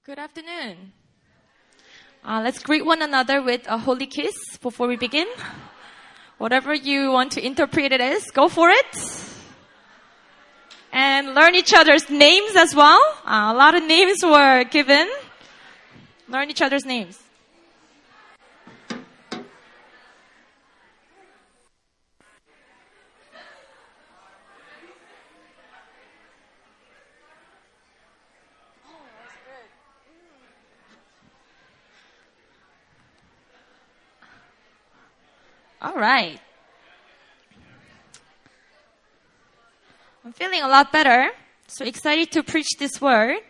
Good afternoon. Let's greet one another with a holy kiss before we begin. Whatever you want to interpret it as, go for it. And learn each other's names as well. A lot of names were given. Learn each other's names. All right. I'm feeling a lot better. So excited to preach this word.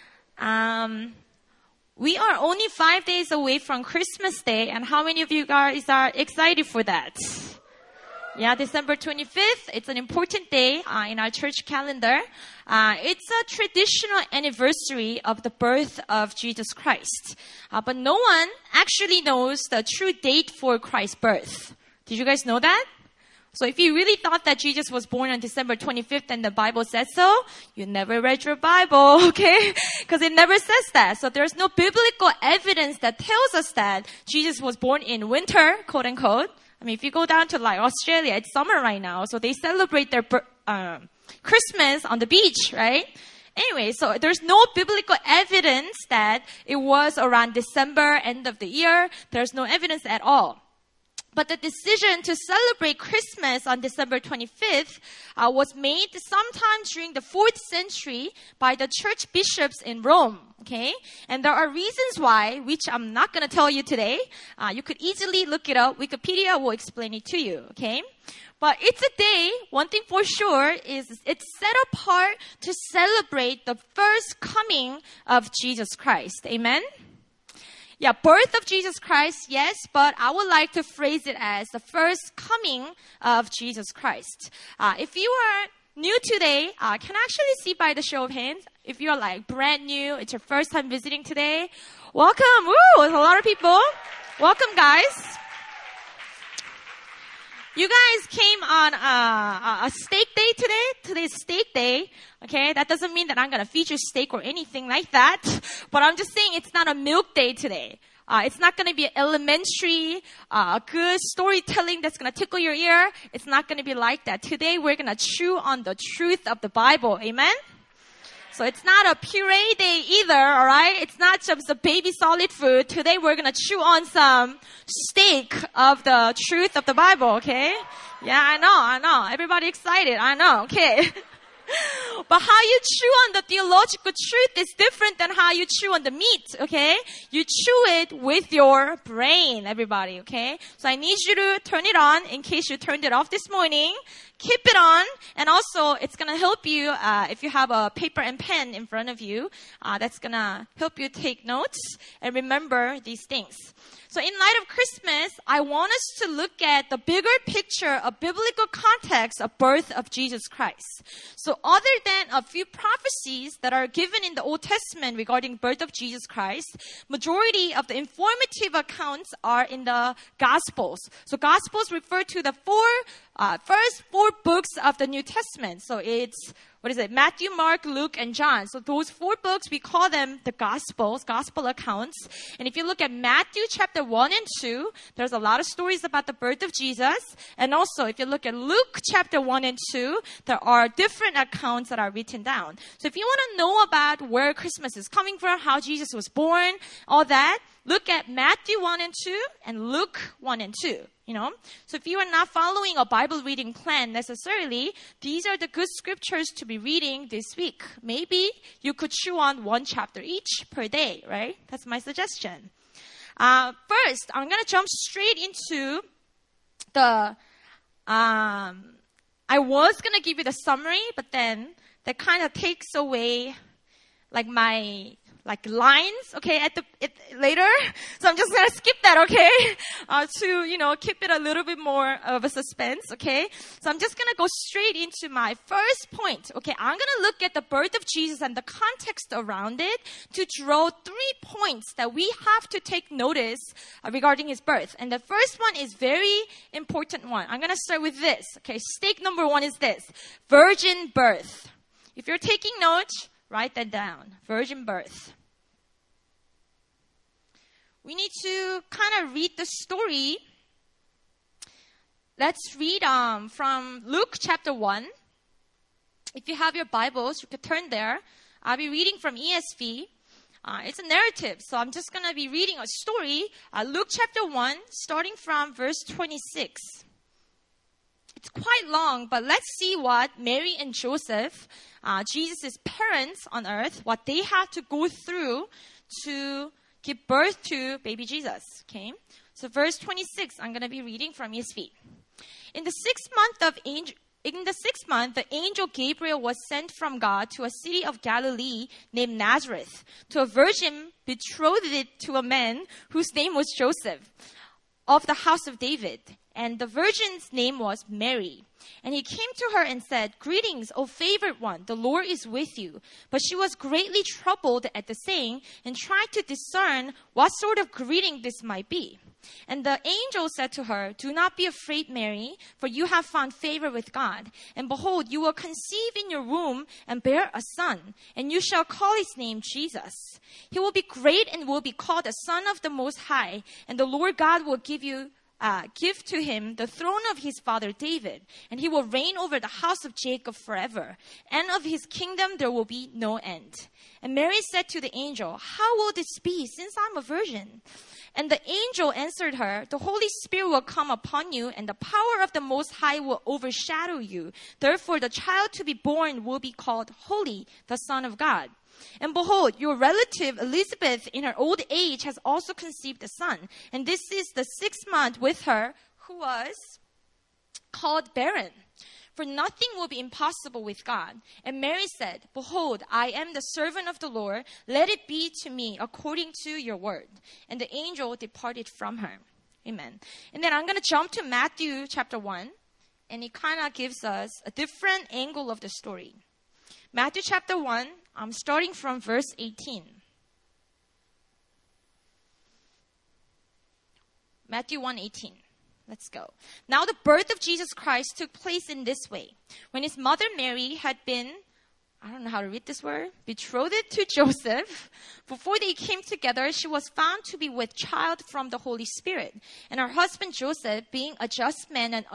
We are only 5 days away from Christmas Day. And how many of you guys are excited for that? Yeah, December 25th. It's an important day in our church calendar. It's a traditional anniversary of the birth of Jesus Christ. But no one actually knows the true date for Christ's birth. Did you guys know that? So if you really thought that Jesus was born on December 25th and the Bible says so, you never read your Bible, okay? Because it never says that. So there's no biblical evidence that tells us that Jesus was born in winter, quote unquote. I mean, if you go down to like Australia, it's summer right now, so they celebrate their Christmas on the beach, right? Anyway, so there's no biblical evidence that it was around December, end of the year. There's no evidence at all. But the decision to celebrate Christmas on December 25th was made sometime during the 4th century by the church bishops in Rome, okay? And there are reasons why, which I'm not going to tell you today. You could easily look it up. Wikipedia will explain it to you, okay? But it's a day, one thing for sure, is it's set apart to celebrate the first coming of Jesus Christ. Amen? Yeah, birth of Jesus Christ, yes, but I would like to phrase it as the first coming of Jesus Christ. If you are new today, can I actually see by the show of hands? If you're like brand new, it's your first time visiting today, welcome. Woo, there's a lot of people. Welcome, guys. You guys came on a steak day today. Today's steak day. Okay, that doesn't mean that I'm going to feature steak or anything like that. But I'm just saying it's not a milk day today. It's not going to be elementary, good storytelling that's going to tickle your ear. It's not going to be like that. Today we're going to chew on the truth of the Bible. Amen? So it's not a puree day either, alright? It's not just a baby solid food. Today we're gonna chew on some steak of the truth of the Bible, okay? Yeah, I know. Everybody excited, I know, okay? But how you chew on the theological truth is different than how you chew on the meat, okay? You chew it with your brain, everybody, okay? So I need you to turn it on in case you turned it off this morning. Keep it on, and also it's gonna help you if you have a paper and pen in front of you. That's gonna help you take notes and remember these things. So in light of Christmas, I want us to look at the bigger picture of biblical context of birth of Jesus Christ. So other than a few prophecies that are given in the Old Testament regarding birth of Jesus Christ, majority of the informative accounts are in the Gospels. So Gospels refer to the first four books of the New Testament. So it's, Matthew, Mark, Luke, and John. So those 4 books, we call them the Gospels, Gospel accounts. And if you look at Matthew chapter 1 and 2, there's a lot of stories about the birth of Jesus. And also, if you look at Luke chapter 1 and 2, there are different accounts that are written down. So if you want to know about where Christmas is coming from, how Jesus was born, all that, look at Matthew 1 and 2 and Luke 1 and 2. So if you are not following a Bible reading plan necessarily, these are the good scriptures to be reading this week. Maybe you could chew on 1 chapter each per day, right? That's my suggestion. First, I'm going to jump straight into the, I was going to give you the summary, but then that kind of takes away my lines, okay, later. So I'm just gonna skip that, okay, to, keep it a little bit more of a suspense, okay. So I'm just gonna go straight into my first point, okay. I'm gonna look at the birth of Jesus and the context around it to draw 3 points that we have to take notice regarding his birth. And the first one is very important one. I'm gonna start with this, okay. Stake number 1 is this: virgin birth. If you're taking notes, write that down. Virgin birth. we need to kind of read the story. Let's read from Luke chapter 1. If you have your Bibles, you could turn there. I'll be reading from ESV. It's a narrative, so I'm just going to be reading a story. Luke chapter 1, starting from verse 26. It's quite long, but let's see what Mary and Joseph, Jesus' parents on earth, what they had to go through to give birth to baby Jesus. Okay? So verse 26, I'm going to be reading from ESV. In the sixth month, the angel Gabriel was sent from God to a city of Galilee named Nazareth, to a virgin betrothed to a man whose name was Joseph, of the house of David. And the virgin's name was Mary. And he came to her and said, "Greetings, O favored one, the Lord is with you." But she was greatly troubled at the saying and tried to discern what sort of greeting this might be. And the angel said to her, "Do not be afraid, Mary, for you have found favor with God. And behold, you will conceive in your womb and bear a son, and you shall call his name Jesus. He will be great and will be called the Son of the Most High, and the Lord God will give to him the throne of his father David, and he will reign over the house of Jacob forever, and of his kingdom there will be no end." And Mary said to the angel, "How will this be, since I'm a virgin?" And the angel answered her, "The Holy Spirit will come upon you, and the power of the Most High will overshadow you. Therefore, the child to be born will be called Holy, the Son of God. And behold, your relative Elizabeth in her old age has also conceived a son. And this is the 6th month with her who was called barren. For nothing will be impossible with God." And Mary said, "Behold, I am the servant of the Lord. Let it be to me according to your word." And the angel departed from her. Amen. And then I'm going to jump to Matthew chapter 1. And it kind of gives us a different angle of the story. Matthew chapter 1, I'm starting from verse 18. Matthew 1:18. Let's go. Now the birth of Jesus Christ took place in this way. When his mother Mary had been, I don't know how to read this word, betrothed to Joseph, before they came together, she was found to be with child from the Holy Spirit. And her husband Joseph, being a just man and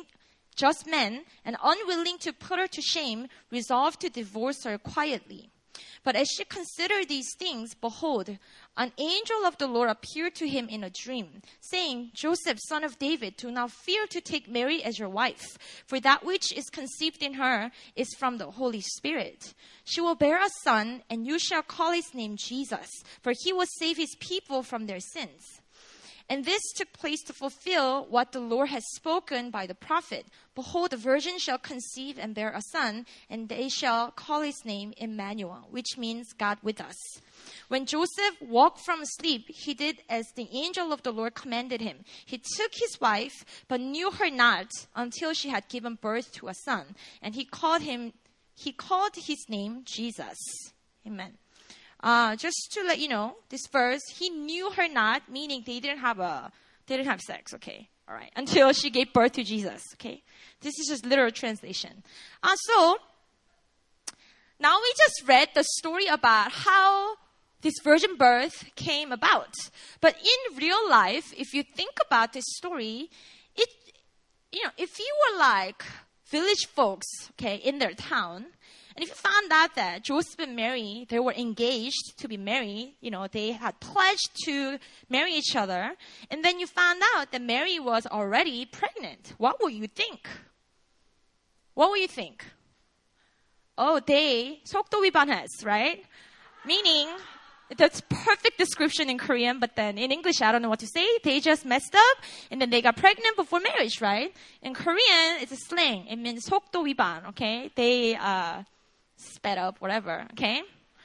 unwilling to put her to shame, resolved to divorce her quietly. But as she considered these things, behold, an angel of the Lord appeared to him in a dream, saying, "Joseph, son of David, do not fear to take Mary as your wife, for that which is conceived in her is from the Holy Spirit. She will bear a son, and you shall call his name Jesus, for he will save his people from their sins." And this took place to fulfill what the Lord has spoken by the prophet. "Behold, the virgin shall conceive and bear a son, and they shall call his name Emmanuel," which means God with us. When Joseph woke from sleep, he did as the angel of the Lord commanded him. He took his wife, but knew her not until she had given birth to a son. And he called his name Jesus. Amen. Just to let you know, this verse, he knew her not, meaning they didn't have sex, okay? All right, until she gave birth to Jesus, okay? This is just literal translation. So, now we just read the story about how this virgin birth came about. But in real life, if you think about this story, if you were like village folks, okay, in their town, and if you found out that Joseph and Mary, they were engaged to be married, they had pledged to marry each other, and then you found out that Mary was already pregnant, what would you think? What would you think? Oh, they 속도 위반했어, right? Meaning, that's perfect description in Korean, but then in English, I don't know what to say. They just messed up, and then they got pregnant before marriage, right? In Korean, it's a slang. It means 속도 위반, okay? They, sped up, whatever, okay?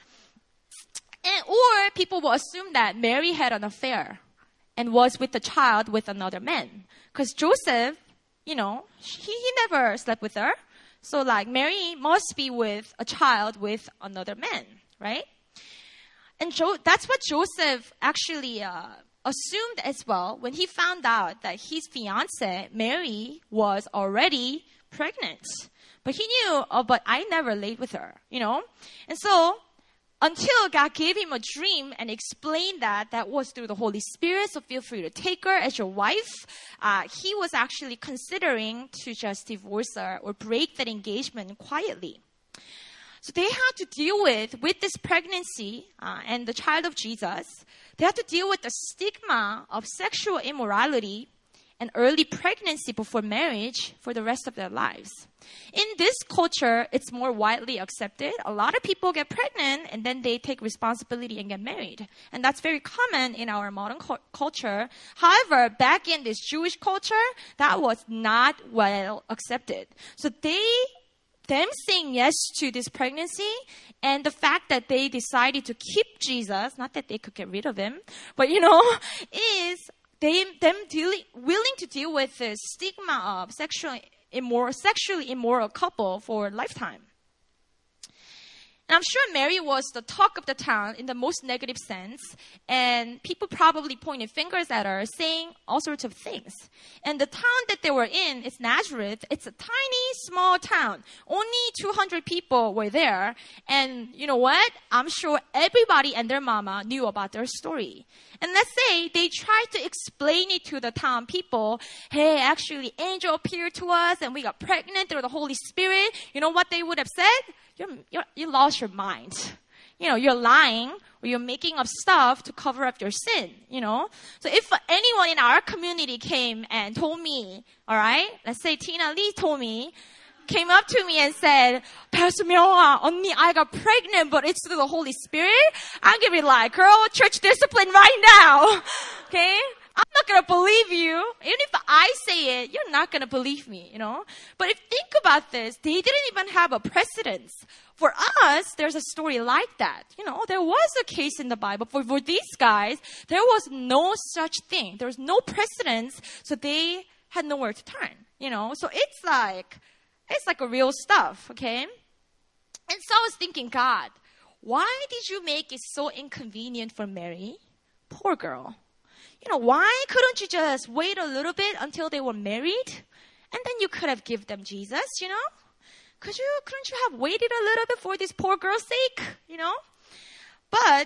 Or people will assume that Mary had an affair and was with the child with another man. Because Joseph, he never slept with her. So Mary must be with a child with another man, right? And that's what Joseph actually assumed as well when he found out that his fiancée, Mary, was already pregnant. But he knew, but I never laid with her, And so, until God gave him a dream and explained that was through the Holy Spirit, so feel free to take her as your wife. He was actually considering to just divorce her or break that engagement quietly. So they had to deal with this pregnancy and the child of Jesus. They had to deal with the stigma of sexual immorality and early pregnancy before marriage for the rest of their lives. In this culture, it's more widely accepted. A lot of people get pregnant and then they take responsibility and get married. And that's very common in our modern culture. However, back in this Jewish culture, that was not well accepted. So them saying yes to this pregnancy and the fact that they decided to keep Jesus, not that they could get rid of him, but is them willing to deal with the stigma of sexually immoral couple for a lifetime. And I'm sure Mary was the talk of the town in the most negative sense, and people probably pointed fingers at her, saying all sorts of things. And the town that they were in is Nazareth. It's a tiny, small town. Only 200 people were there. And you know what? I'm sure everybody and their mama knew about their story. And let's say they tried to explain it to the town people. Hey, actually, angel appeared to us, and we got pregnant through the Holy Spirit. You know what they would have said? You lost your mind. You're lying or you're making up stuff to cover up your sin, So if anyone in our community came and told me, all right, let's say Tina Lee came up to me and said, Pastor Myung-ah, 언니, I got pregnant, but it's through the Holy Spirit. I'm going to be like, girl, church discipline right now. Okay? I'm not going to believe you. Even if I say it, you're not going to believe me, But think about this. They didn't even have a precedence. For us, there's a story like that. There was a case in the Bible. For these guys, there was no such thing. There was no precedence, so they had nowhere to turn, So it's like a real stuff, okay? And so I was thinking, God, why did you make it so inconvenient for Mary? Poor girl. Why couldn't you just wait a little bit until they were married? And then you could have given them Jesus, Couldn't you have waited a little bit for this poor girl's sake, But,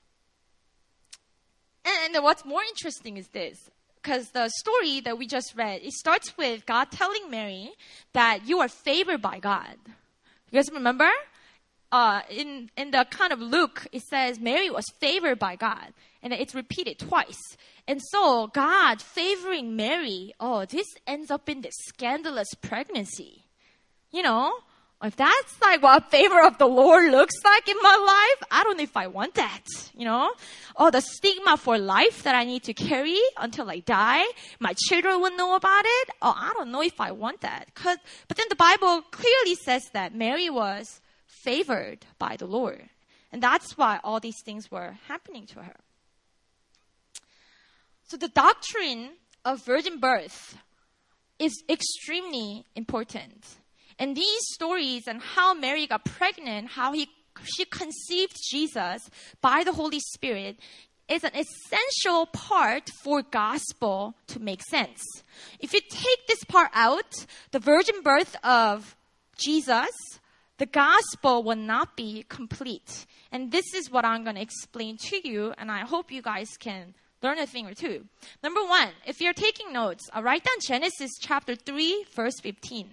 and what's more interesting is this. Because the story that we just read, it starts with God telling Mary that you are favored by God. You guys remember? In the account of Luke, it says Mary was favored by God. And it's repeated twice. And so God favoring Mary, this ends up in this scandalous pregnancy. If that's like what favor of the Lord looks like in my life, I don't know if I want that, the stigma for life that I need to carry until I die, my children will know about it. I don't know if I want that. But then the Bible clearly says that Mary was favored by the Lord. And that's why all these things were happening to her. So the doctrine of virgin birth is extremely important. And these stories and how Mary got pregnant, how she conceived Jesus by the Holy Spirit is an essential part for gospel to make sense. If you take this part out, the virgin birth of Jesus, the gospel will not be complete. And this is what I'm going to explain to you, and I hope you guys can learn a thing or two. Number one, if you're taking notes, write down Genesis chapter 3, verse 15.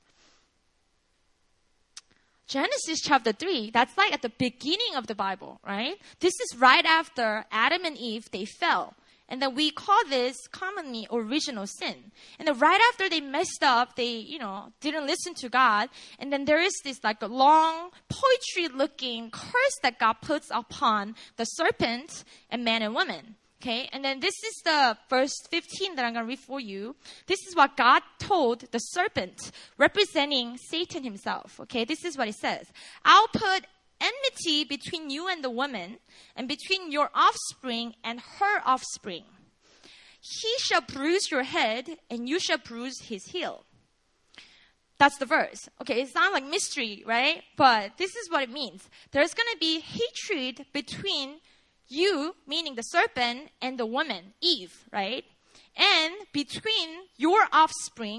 Genesis chapter 3, that's like at the beginning of the Bible, right? This is right after Adam and Eve, they fell. And then we call this commonly original sin. And then right after they messed up, they, didn't listen to God. And then there is this like a long poetry-looking curse that God puts upon the serpent and man and woman. Okay, and then this is the verse 15 that I'm going to read for you. This is what God told the serpent, representing Satan himself. Okay, this is what it says. I'll put enmity between you and the woman, and between your offspring and her offspring. He shall bruise your head, and you shall bruise his heel. That's the verse. Okay, it sounds like mystery, right? But this is what it means. There's going to be hatred between you, meaning the serpent, and the woman, Eve, right? And between your offspring,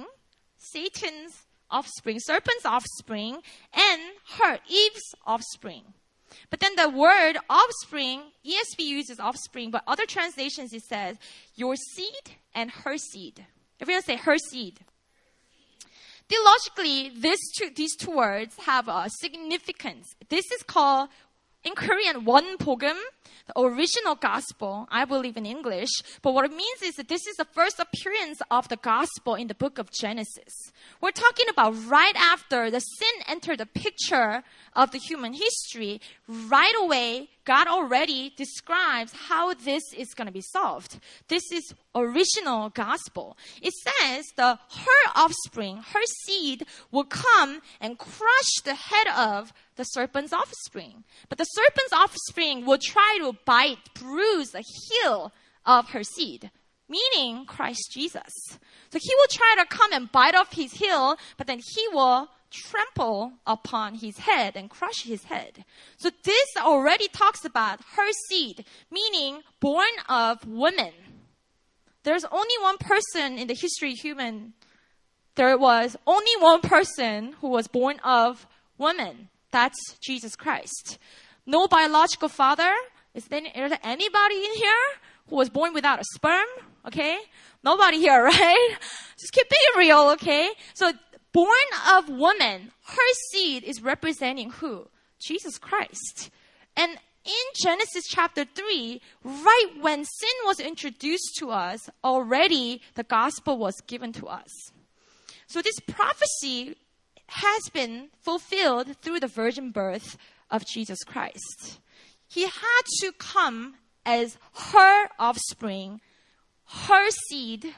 Satan's offspring, serpent's offspring, and her, Eve's offspring. But then the word offspring, ESV uses offspring, but other translations it says your seed and her seed. Everyone say her seed. Theologically, these two words have a significance. This is called, in Korean, 원복음, the original gospel, I believe in English. But what it means is that this is the first appearance of the gospel in the book of Genesis. We're talking about right after the sin entered the picture of the human history. Right away, God already describes how this is going to be solved. This is original gospel. It says her offspring, her seed will come and crush the head of the serpent's offspring. But the serpent's offspring will try to bite, bruise the heel of her seed, meaning Christ Jesus. So he will try to come and bite off his heel, but then he will trample upon his head and crush his head. So this already talks about her seed, meaning born of woman. There's only one person in the history of human. There was only one person who was born of woman. That's Jesus Christ. No biological father. Is there anybody in here who was born without a sperm? Okay? Nobody here, right? Just keep being real, okay? So born of woman, her seed is representing who? Jesus Christ. And in Genesis chapter 3, right when sin was introduced to us, already the gospel was given to us. So this prophecy has been fulfilled through the virgin birth of Jesus Christ. He had to come as her offspring, her seed,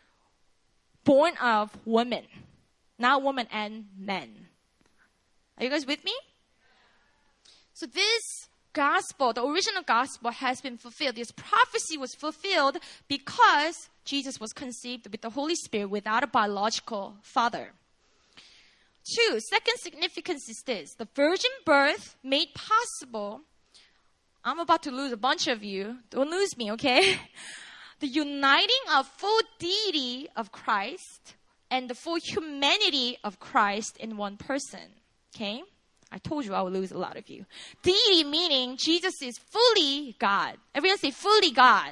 born of woman. Not woman and men. Are you guys with me? So this gospel, the original gospel, has been fulfilled. This prophecy was fulfilled because Jesus was conceived with the Holy Spirit without a biological father. Second significance is this. The virgin birth made possible. I'm about to lose a bunch of you. Don't lose me, okay? The uniting of full deity of Christ and the full humanity of Christ in one person. Okay? I told you I would lose a lot of you. Deity meaning Jesus is fully God. Everyone say fully God.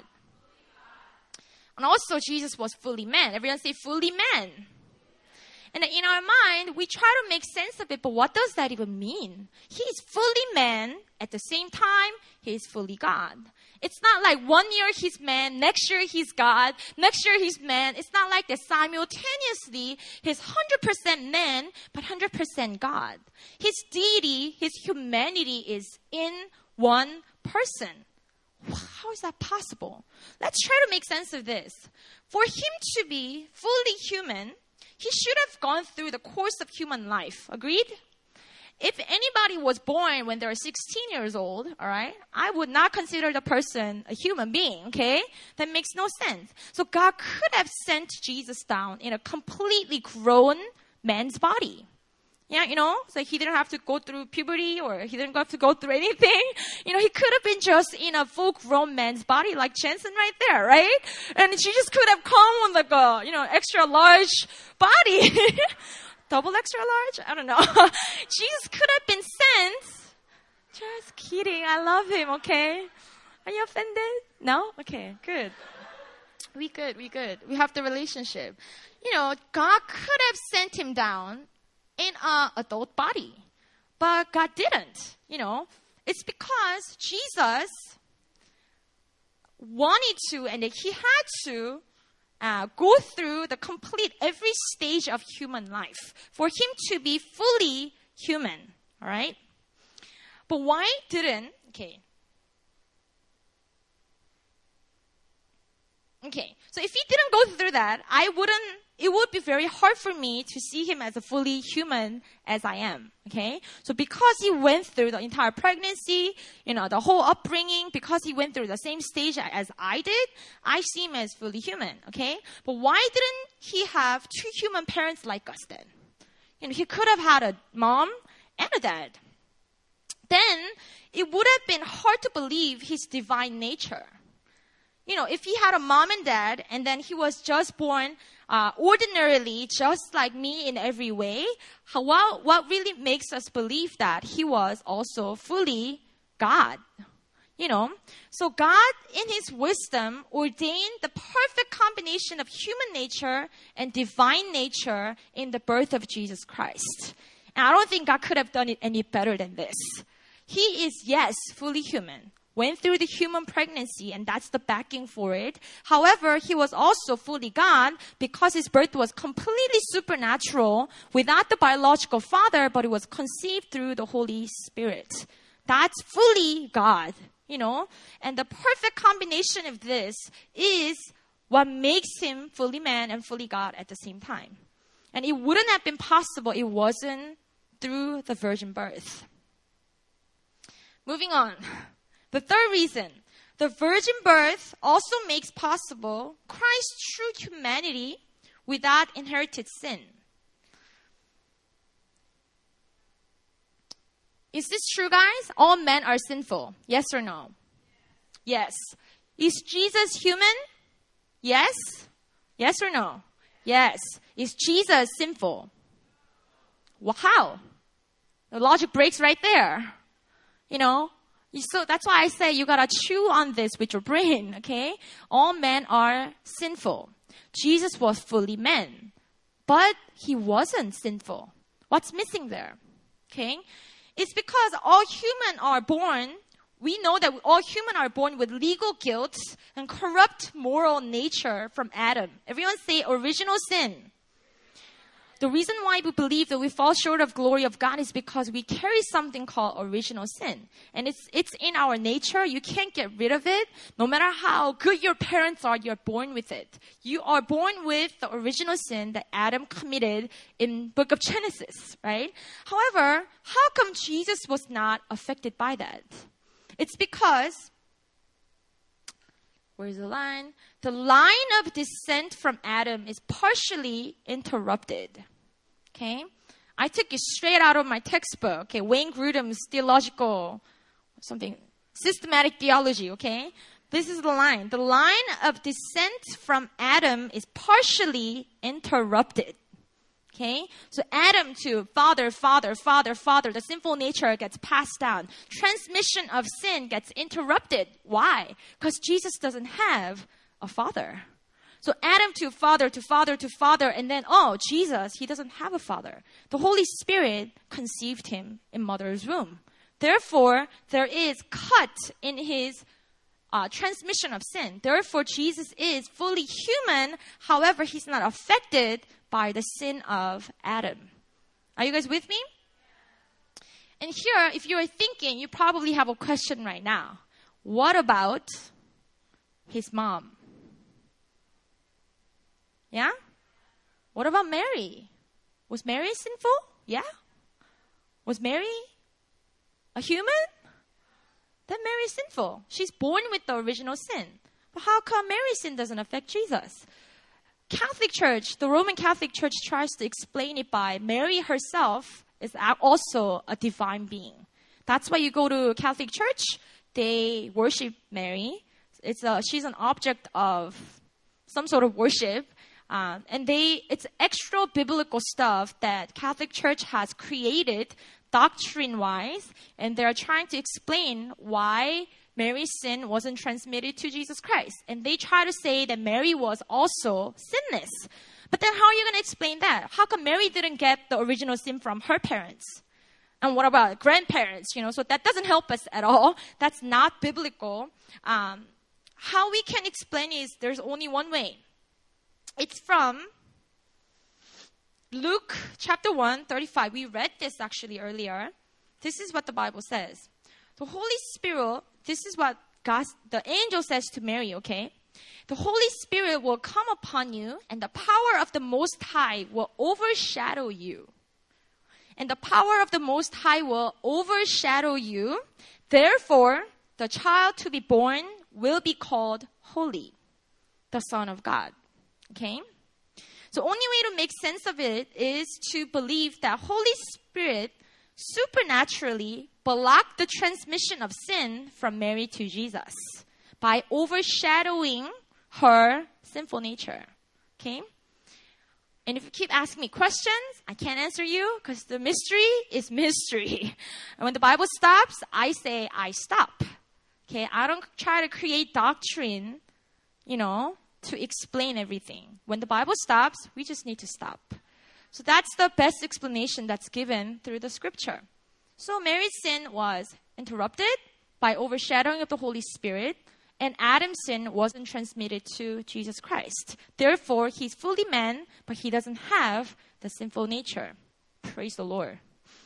And also Jesus was fully man. Everyone say fully man. And in our mind, we try to make sense of it, but what does that even mean? He is fully man. At the same time, he is fully God. It's not like 1 year he's man, next year he's God, next year he's man. It's not like that simultaneously. He's 100% man, but 100% God. His deity, his humanity is in one person. How is that possible? Let's try to make sense of this. For him to be fully human, he should have gone through the course of human life. Agreed? If anybody was born when they were 16 years old, all right, I would not consider the person a human being, okay? That makes no sense. So God could have sent Jesus down in a completely grown man's body. Yeah, so he didn't have to go through puberty or he didn't have to go through anything. He could have been just in a full-grown man's body like Jensen right there, right? And Jesus could have come with like a, extra large body. Double extra large? I don't know. Jesus could have been sent. Just kidding. I love him, okay? Are you offended? No? Okay, good. We good. We have the relationship. God could have sent him down in an adult body. But God didn't, It's because Jesus wanted to and he had to go through the complete every stage of human life for him to be fully human. All right? But why didn't, so if he didn't go through that, it would be very hard for me to see him as a fully human as I am, okay? So because he went through the entire pregnancy, the whole upbringing, because he went through the same stage as I did, I see him as fully human, okay? But why didn't he have two human parents like us then? He could have had a mom and a dad. Then it would have been hard to believe his divine nature. If he had a mom and dad, and then he was just born ordinarily, just like me in every way, what really makes us believe that he was also fully God. So God, in His wisdom, ordained the perfect combination of human nature and divine nature in the birth of Jesus Christ. And I don't think God could have done it any better than this. He is, yes, fully human, went through the human pregnancy, and that's the backing for it. However, He was also fully God because His birth was completely supernatural without the biological father, but it was conceived through the Holy Spirit. That's fully God. And the perfect combination of this is what makes Him fully man and fully God at the same time. And it wouldn't have been possible if it wasn't through the virgin birth. Moving on. The third reason, the virgin birth also makes possible Christ's true humanity without inherited sin. Is this true, guys? All men are sinful. Yes or no? Yes. Is Jesus human? Yes? Yes or no? Yes. Is Jesus sinful? Well, how? The logic breaks right there. So that's why I say you gotta chew on this with your brain, okay? All men are sinful. Jesus was fully man, but He wasn't sinful. What's missing there? Okay? It's because all human are born, we know that all human are born with legal guilt and corrupt moral nature from Adam. Everyone say original sin. The reason why we believe that we fall short of glory of God is because we carry something called original sin. And it's in our nature. You can't get rid of it. No matter how good your parents are, you're born with it. You are born with the original sin that Adam committed in book of Genesis, right? However, how come Jesus was not affected by that? It's because, where's the line? The line of descent from Adam is partially interrupted. Okay? I took it straight out of my textbook. Okay? Wayne Grudem's theological, systematic theology. Okay? This is the line. The line of descent from Adam is partially interrupted. Okay? So Adam to father, the sinful nature gets passed down. Transmission of sin gets interrupted. Why? Because Jesus doesn't have a father. So Adam to father, and then, Jesus, He doesn't have a father. The Holy Spirit conceived Him in mother's womb. Therefore, there is cut in His transmission of sin. Therefore, Jesus is fully human. However, He's not affected by the sin of Adam. Are you guys with me? And here, if you are thinking, you probably have a question right now. What about His mom? Yeah? What about Mary? Was Mary sinful? Yeah? Was Mary a human? Then Mary's sinful. She's born with the original sin. But how come Mary's sin doesn't affect Jesus? Catholic Church, the Roman Catholic Church tries to explain it by Mary herself is also a divine being. That's why you go to Catholic Church, they worship Mary. She's an object of some sort of worship. And it's extra biblical stuff that Catholic Church has created doctrine-wise, and they're trying to explain why Mary's sin wasn't transmitted to Jesus Christ. And they try to say that Mary was also sinless. But then how are you going to explain that? How come Mary didn't get the original sin from her parents? And what about grandparents? So that doesn't help us at all. That's not biblical. How we can explain is there's only one way. It's from Luke chapter 1, 35. We read this actually earlier. This is what the Bible says. The Holy Spirit, this is what the angel says to Mary, okay? The Holy Spirit will come upon you, and the power of the Most High will overshadow you. And the power of the Most High will overshadow you. Therefore, the child to be born will be called Holy, the Son of God. Okay? So only way to make sense of it is to believe that Holy Spirit supernaturally blocked the transmission of sin from Mary to Jesus by overshadowing her sinful nature. Okay? And if you keep asking me questions, I can't answer you because the mystery is mystery. And when the Bible stops, I say I stop. Okay, I don't try to create doctrine, to explain everything. When the Bible stops, we just need to stop. So that's the best explanation that's given through the scripture. So Mary's sin was interrupted by overshadowing of the Holy Spirit, and Adam's sin wasn't transmitted to Jesus Christ. Therefore, he's fully man, but he doesn't have the sinful nature. Praise the Lord.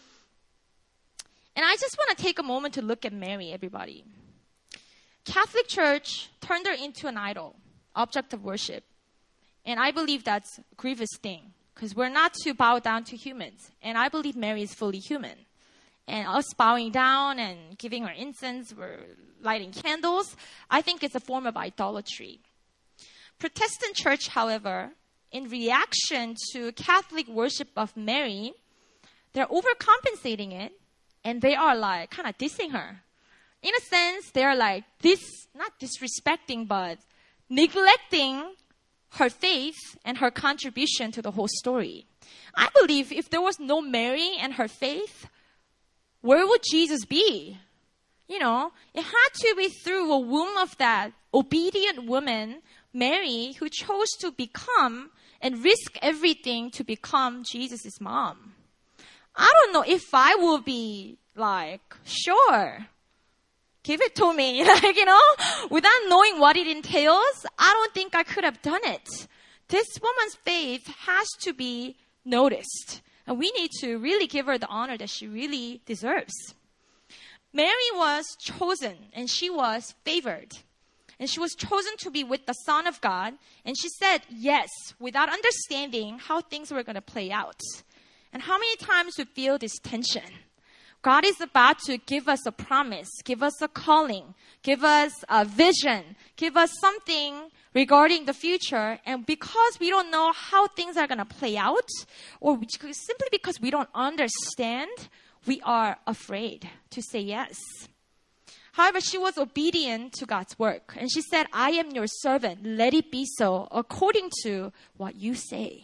And I just want to take a moment to look at Mary, everybody. Catholic Church turned her into an idol, object of worship. And I believe that's a grievous thing, because we're not to bow down to humans. And I believe Mary is fully human. And us bowing down and giving her incense, we're lighting candles, I think it's a form of idolatry. Protestant church, however, in reaction to Catholic worship of Mary, they're overcompensating it, and they are kind of dissing her. In a sense, they're not disrespecting, but neglecting her faith and her contribution to the whole story. I believe if there was no Mary and her faith, where would Jesus be? It had to be through a womb of that obedient woman, Mary, who chose to become and risk everything to become Jesus' mom. I don't know if I will be sure, give it to me, without knowing what it entails, I don't think I could have done it. This woman's faith has to be noticed. And we need to really give her the honor that she really deserves. Mary was chosen and she was favored. And she was chosen to be with the Son of God. And she said yes, without understanding how things were going to play out. And how many times we feel this tension? God is about to give us a promise, give us a calling, give us a vision, give us something regarding the future. And because we don't know how things are going to play out, or simply because we don't understand, we are afraid to say yes. However, she was obedient to God's work. And she said, I am your servant. Let it be so according to what you say.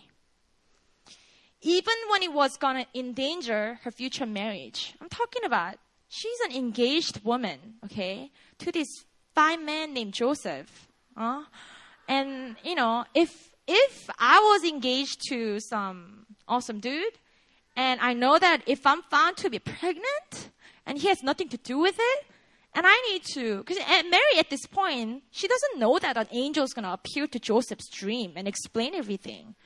Even when it was going to endanger her future marriage. I'm talking about, she's an engaged woman, okay, to this fine man named Joseph. And, if I was engaged to some awesome dude, and I know that if I'm found to be pregnant, and he has nothing to do with it, and I need to, because Mary at this point, she doesn't know that an angel is going to appear to Joseph's dream and explain everything.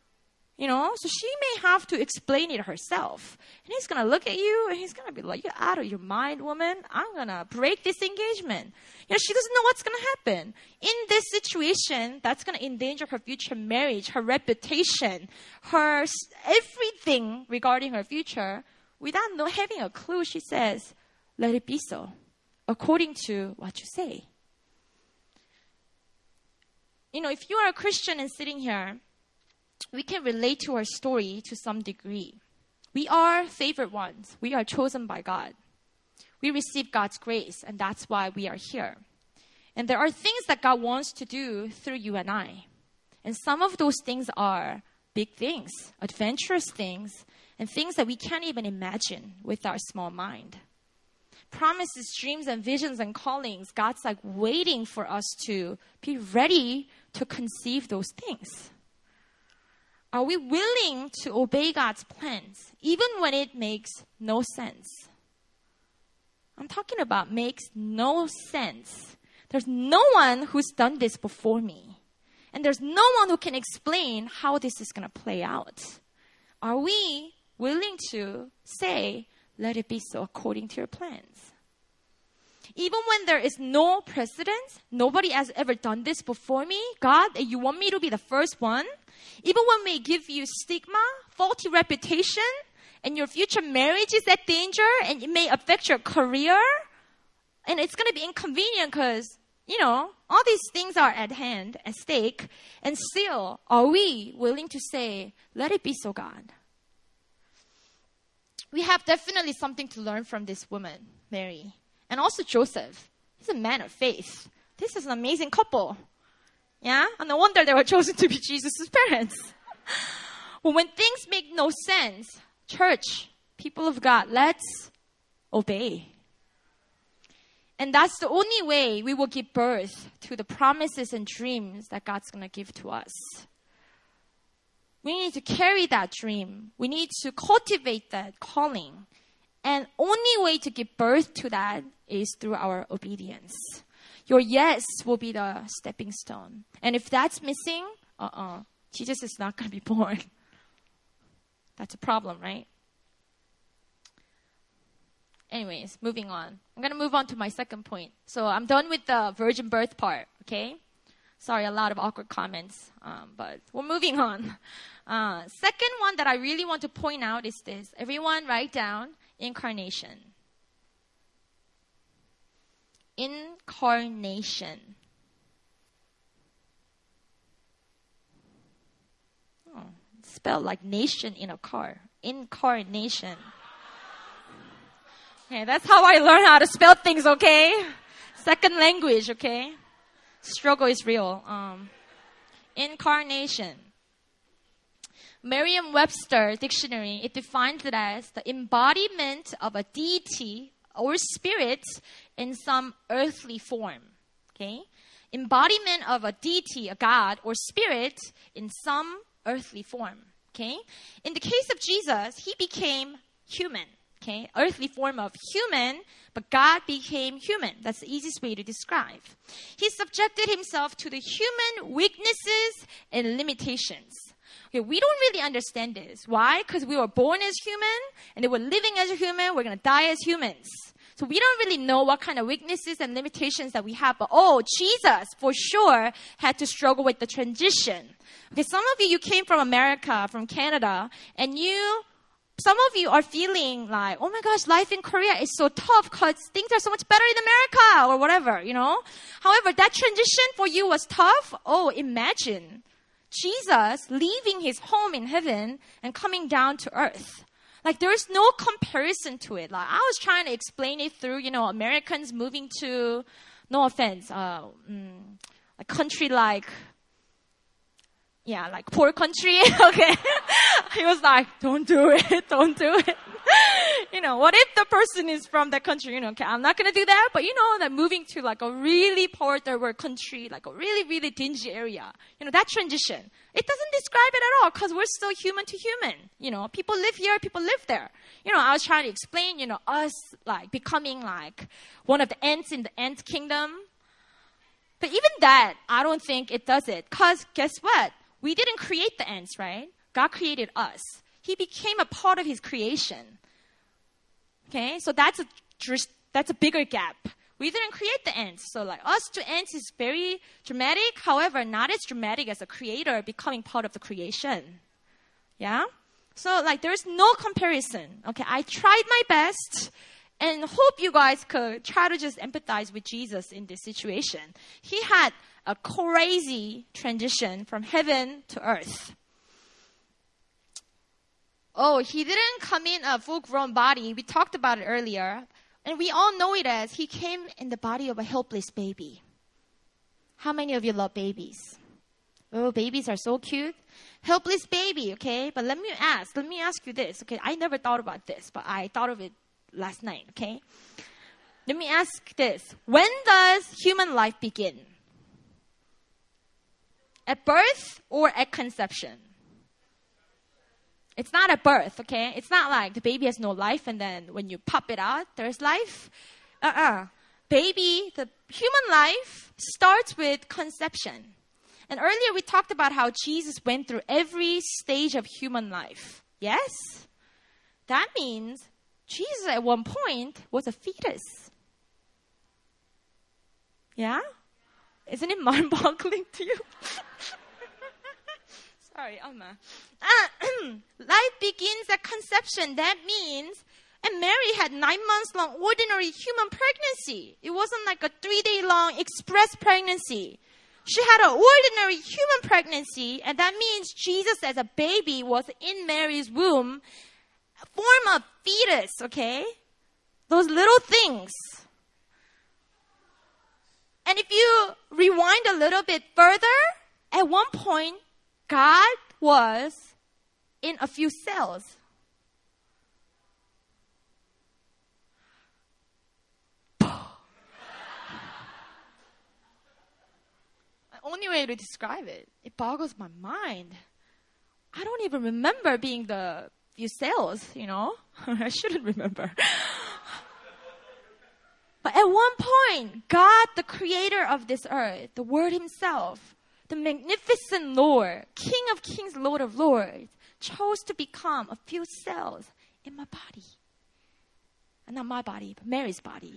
So she may have to explain it herself. And he's going to look at you and he's going to be like, you're out of your mind, woman. I'm going to break this engagement. She doesn't know what's going to happen. In this situation, that's going to endanger her future marriage, her reputation, her everything regarding her future. Without having a clue, she says, let it be so, according to what you say. If you are a Christian and sitting here, we can relate to our story to some degree. We are favored ones. We are chosen by God. We receive God's grace, and that's why we are here. And there are things that God wants to do through you and I. And some of those things are big things, adventurous things, and things that we can't even imagine with our small mind. Promises, dreams, and visions and callings, God's waiting for us to be ready to conceive those things. Are we willing to obey God's plans, even when it makes no sense? I'm talking about makes no sense. There's no one who's done this before me. And there's no one who can explain how this is going to play out. Are we willing to say, let it be so according to your plans? Even when there is no precedent, nobody has ever done this before me. God, you want me to be the first one? Even when we give you stigma, faulty reputation, and your future marriage is at danger, and it may affect your career, and it's going to be inconvenient because, all these things are at hand, at stake, and still, are we willing to say, let it be so, God? We have definitely something to learn from this woman, Mary, and also Joseph. He's a man of faith. This is an amazing couple. Yeah? And no wonder they were chosen to be Jesus' parents. Well, when things make no sense, church, people of God, let's obey. And that's the only way we will give birth to the promises and dreams that God's going to give to us. We need to carry that dream. We need to cultivate that calling. And only way to give birth to that is through our obedience. Your yes will be the stepping stone. And if that's missing, Jesus is not going to be born. That's a problem, right? Anyways, moving on. I'm going to move on to my second point. So I'm done with the virgin birth part, okay? Sorry, a lot of awkward comments, but we're moving on. Second one that I really want to point out is this. Everyone write down incarnation. Incarnation. Oh, spelled like nation in a car. Incarnation. Okay, that's how I learn how to spell things, okay? Second language, okay? Struggle is real. Incarnation. Merriam-Webster dictionary, it defines it as the embodiment of a deity or spirit in some earthly form. Okay? Embodiment of a deity, a god, or spirit in some earthly form. Okay? In the case of Jesus, he became human. Okay? Earthly form of human, but God became human. That's the easiest way to describe. He subjected himself to the human weaknesses and limitations. Okay, we don't really understand this. Why? Because we were born as human, and then we're living as a human, we're going to die as humans. So we don't really know what kind of weaknesses and limitations that we have. But Jesus, for sure, had to struggle with the transition. Okay, some of you came from America, from Canada, and some of you are feeling like, oh my gosh, life in Korea is so tough because things are so much better in America or whatever, you know. However, that transition for you was tough. Imagine Jesus leaving his home in heaven and coming down to earth. Like, there's no comparison to it. Like, I was trying to explain it through, Americans moving to, no offense, a country like poor country. Okay. He was like, don't do it. Don't do it. What if the person is from that country? Okay, I'm not going to do that. But that moving to like a really poor third world country, like a really, really dingy area, that transition, it doesn't describe it at all because we're still human to human. People live here, people live there. I was trying to explain, us like becoming like one of the ants in the ant kingdom. But even that, I don't think it does it. Because guess what? We didn't create the ants, right? God created us. He became a part of his creation. Okay, so that's a bigger gap. We didn't create the ants. So like us to ants is very dramatic. However, not as dramatic as a creator becoming part of the creation. Yeah? So like there's no comparison. Okay, I tried my best and hope you guys could try to just empathize with Jesus in this situation. He had a crazy transition from heaven to earth. He didn't come in a full-grown body. We talked about it earlier. And we all know it as he came in the body of a helpless baby. How many of you love babies? Oh, babies are so cute. Helpless baby, okay? But let me ask you this, okay? I never thought about this, but I thought of it last night, okay? Let me ask this. When does human life begin? At birth or at conception? It's not at birth, okay? It's not like the baby has no life and then when you pop it out, there's life. The human life starts with conception. And earlier we talked about how Jesus went through every stage of human life. Yes? That means Jesus at one point was a fetus. Yeah? Isn't it mind-boggling to you? Sorry, Amma. Life begins at conception. That means, and Mary had 9 months long ordinary human pregnancy. It wasn't like a 3-day long express pregnancy. She had an ordinary human pregnancy, and that means Jesus as a baby was in Mary's womb, form of fetus, okay? Those little things. And if you rewind a little bit further, at one point, God was in a few cells. Only way to describe it. It boggles my mind. I don't even remember being the few cells, I shouldn't remember. But at one point, God, the creator of this earth, the Word himself, the magnificent Lord, King of kings, Lord of lords, chose to become a few cells in my body. And not my body, but Mary's body.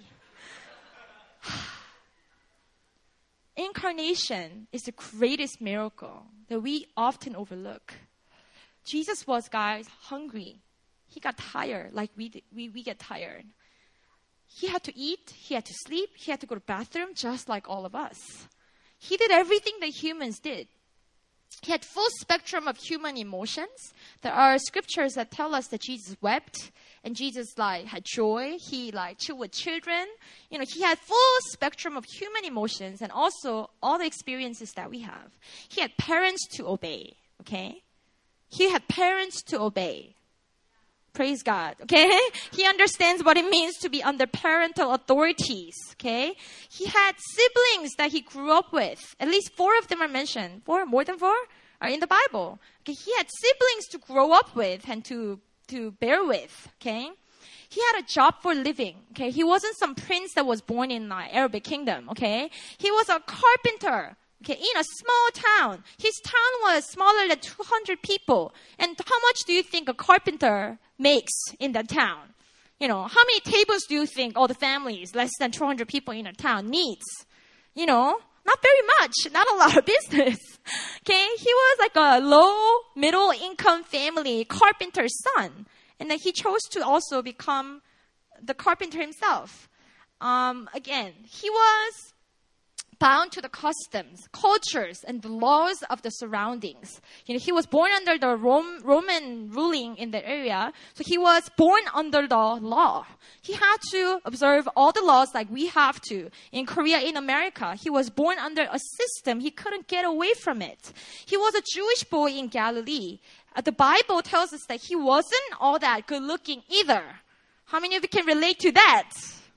Incarnation is the greatest miracle that we often overlook. Jesus was, guys, hungry. He got tired like we get tired. He had to eat, he had to sleep, he had to go to the bathroom just like all of us. He did everything that humans did. He had full spectrum of human emotions. There are scriptures that tell us that Jesus wept and Jesus had joy. He chilled with children. He had full spectrum of human emotions and also all the experiences that we have. He had parents to obey, okay? He had parents to obey. Praise God, okay? He understands what it means to be under parental authorities, okay? He had siblings that he grew up with. At least 4 of them are mentioned. 4, more than 4 are in the Bible. Okay, he had siblings to grow up with and to bear with, okay? He had a job for living, okay? He wasn't some prince that was born in the Arabic kingdom, okay? He was a carpenter. Okay, in a small town. His town was smaller than 200 people. And how much do you think a carpenter makes in that town? How many tables do you think all the families, less than 200 people in a town, needs? Not very much. Not a lot of business. Okay, he was like a low, middle income family carpenter's son. And then he chose to also become the carpenter himself. Again, he was bound to the customs, cultures, and the laws of the surroundings. He was born under the Roman ruling in the area, so he was born under the law. He had to observe all the laws like we have to. In Korea, in America, he was born under a system. He couldn't get away from it. He was a Jewish boy in Galilee. The Bible tells us that he wasn't all that good looking either. How many of you can relate to that?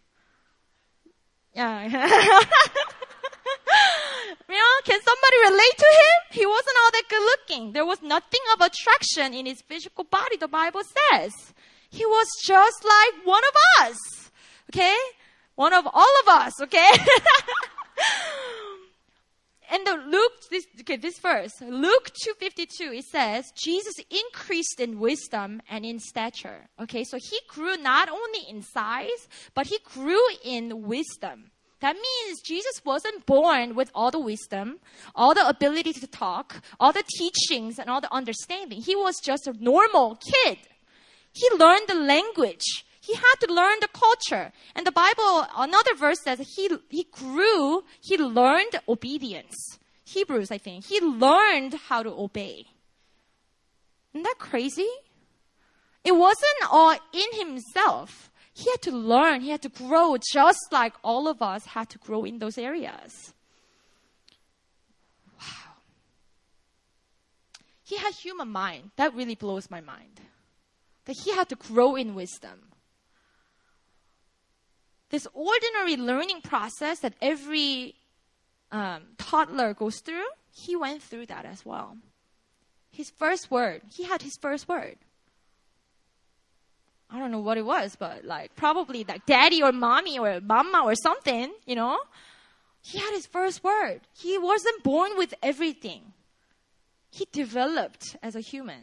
Yeah. Can somebody relate to him? He wasn't all that good looking. There was nothing of attraction in his physical body, the Bible says. He was just like one of us. Okay? One of all of us, okay? And this verse, Luke 2:52, it says, Jesus increased in wisdom and in stature. Okay, so he grew not only in size, but he grew in wisdom. That means Jesus wasn't born with all the wisdom, all the ability to talk, all the teachings, and all the understanding. He was just a normal kid. He learned the language. He had to learn the culture. And the Bible, another verse says he learned obedience. Hebrews, I think. He learned how to obey. Isn't that crazy? It wasn't all in himself. He had to learn, he had to grow just like all of us had to grow in those areas. Wow. He had human mind. That really blows my mind. That he had to grow in wisdom. This ordinary learning process that every toddler goes through, he went through that as well. His first word, he had his first word. I don't know what it was, but probably daddy or mommy or mama or something, He had his first word. He wasn't born with everything. He developed as a human.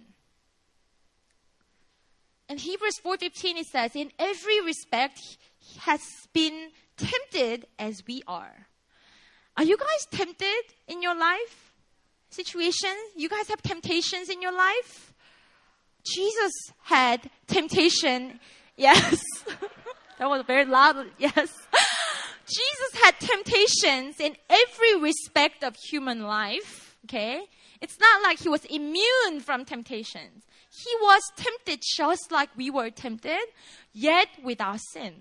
In Hebrews 4:15 it says, in every respect he has been tempted as we are. Are you guys tempted in your life? Situations? You guys have temptations in your life? Jesus had temptation. Yes. That was very loud. Yes. Jesus had temptations in every respect of human life. Okay. It's not like he was immune from temptations. He was tempted just like we were tempted, yet without sin.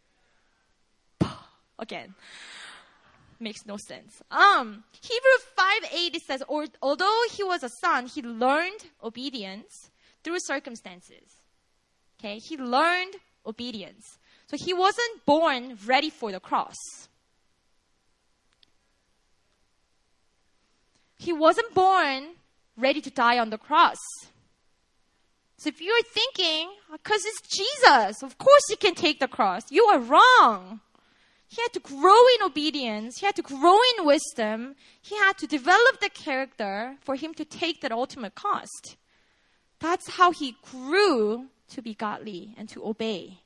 Again. Makes no sense. Hebrews 5:8 it says, although he was a son, he learned obedience through circumstances. Okay, he learned obedience. So he wasn't born ready for the cross. He wasn't born ready to die on the cross. So if you're thinking, because it's Jesus, of course he can take the cross, you are wrong. He had to grow in obedience. He had to grow in wisdom. He had to develop the character for him to take that ultimate cost. That's how he grew to be godly and to obey.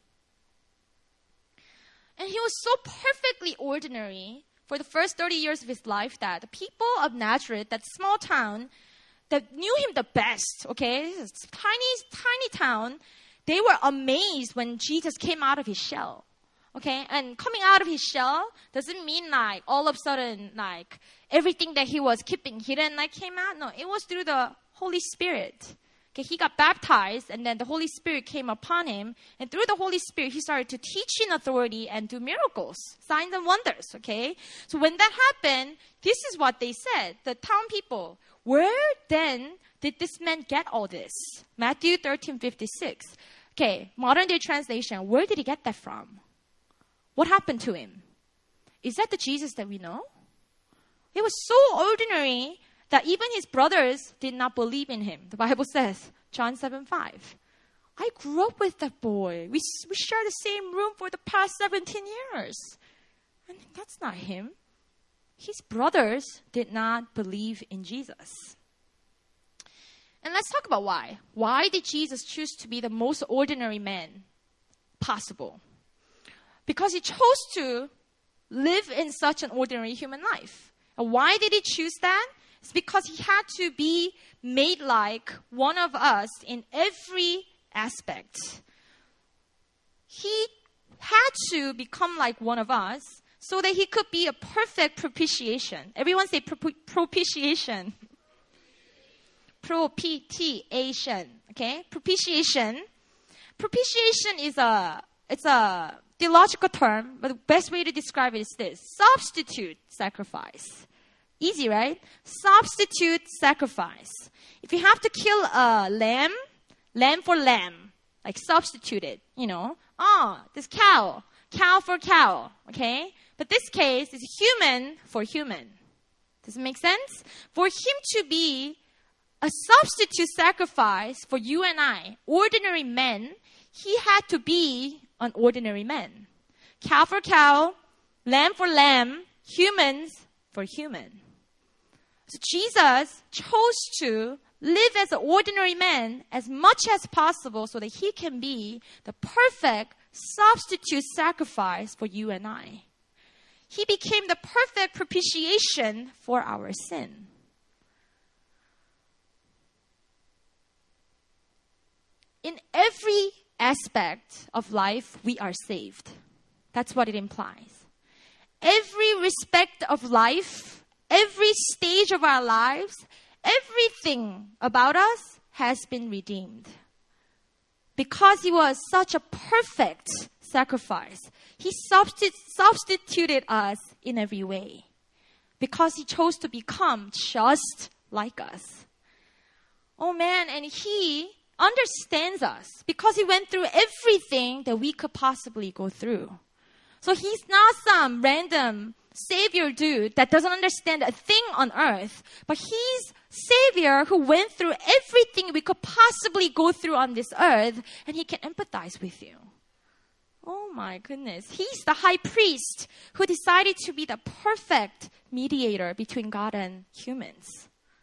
And he was so perfectly ordinary for the first 30 years of his life that the people of Nazareth, that small town, that knew him the best, okay, this tiny town, they were amazed when Jesus came out of his shell. Okay, and coming out of his shell doesn't mean like all of a sudden like everything that he was keeping hidden like came out. No, it was through the Holy Spirit. Okay, he got baptized and then the Holy Spirit came upon him. And through the Holy Spirit, he started to teach in authority and do miracles, signs and wonders. Okay, so when that happened, this is what they said. The town people, where then did this man get all this? Matthew 13:56. Okay, modern day translation, where did he get that from? What happened to him? Is that the Jesus that we know? It was so ordinary that even his brothers did not believe in him. The Bible says, John 7:5. I grew up with that boy. We shared the same room for the past 17 years. And that's not him. His brothers did not believe in Jesus. And let's talk about why. Why did Jesus choose to be the most ordinary man possible? Because he chose to live in such an ordinary human life. And why did he choose that? It's because he had to be made like one of us in every aspect. He had to become like one of us so that he could be a perfect propitiation. Everyone say propitiation. Propitiation. Okay? Propitiation. Propitiation is a theological term, but the best way to describe it is this. Substitute sacrifice. Easy, right? Substitute sacrifice. If you have to kill a lamb for lamb, like substitute it, this cow for cow, okay? But this case is human for human. Does it make sense? For him to be a substitute sacrifice for you and I, ordinary men, he had to be an ordinary man. Cow for cow, lamb for lamb, humans for human. So Jesus chose to live as an ordinary man as much as possible so that he can be the perfect substitute sacrifice for you and I. He became the perfect propitiation for our sin. In every aspect of life, we are saved. That's what it implies. Every respect of life, every stage of our lives, everything about us has been redeemed. Because he was such a perfect sacrifice, he substituted us in every way. Because he chose to become just like us. Oh man, and he understands us because he went through everything that we could possibly go through. So he's not some random savior dude that doesn't understand a thing on earth, but he's savior who went through everything we could possibly go through on this earth, and he can empathize with you. Oh my goodness. He's the high priest who decided to be the perfect mediator between God and humans.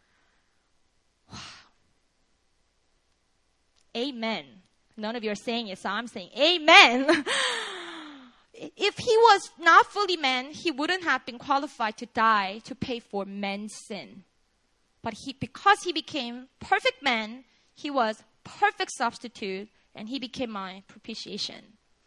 Amen. None of you are saying it, so I'm saying amen. If he was not fully man, he wouldn't have been qualified to die to pay for man's sin. But because he became perfect man, he was perfect substitute, and he became my propitiation.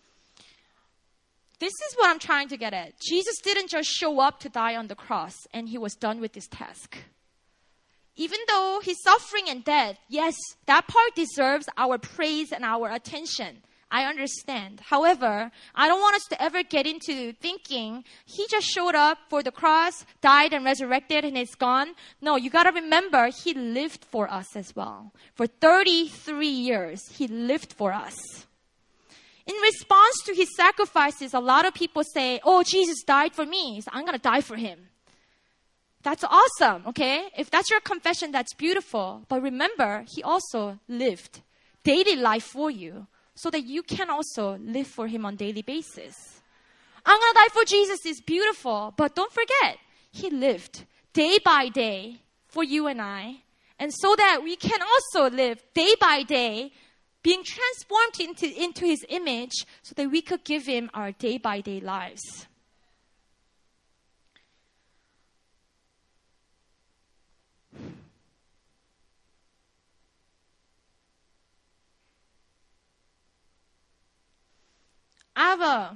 This is what I'm trying to get at. Jesus didn't just show up to die on the cross, and he was done with this task. Even though his suffering and death, yes, that part deserves our praise and our attention. I understand. However, I don't want us to ever get into thinking he just showed up for the cross, died and resurrected and is gone. No, you got to remember he lived for us as well. For 33 years, he lived for us. In response to his sacrifices, a lot of people say, oh, Jesus died for me, so I'm going to die for him. That's awesome, okay? If that's your confession, that's beautiful. But remember, he also lived daily life for you so that you can also live for him on daily basis. I'm going to die for Jesus is beautiful, but don't forget, he lived day by day for you and I. And so that we can also live day by day, being transformed into his image so that we could give him our day by day lives. I